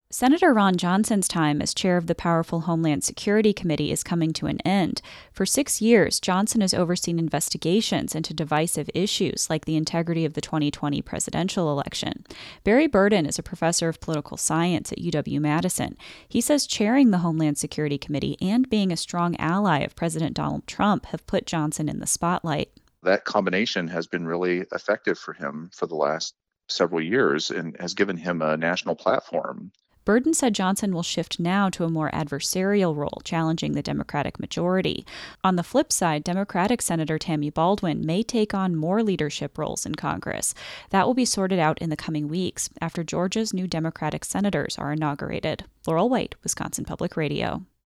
Senator Ron Johnson's time as chair of the powerful Homeland Security Committee is coming to an end. For 6 years, Johnson has overseen investigations into divisive issues like the integrity of the 2020 presidential election. Barry Burden is a professor of political science at UW-Madison. He says chairing the Homeland Security Committee and being a strong ally of President Donald Trump have put Johnson in the spotlight. That combination has been really effective for him for the last several years and has given him a national platform. Burden said Johnson will shift now to a more adversarial role, challenging the Democratic majority. On the flip side, Democratic Senator Tammy Baldwin may take on more leadership roles in Congress. That will be sorted out in the coming weeks after Georgia's new Democratic senators are inaugurated. Laurel White, Wisconsin Public Radio.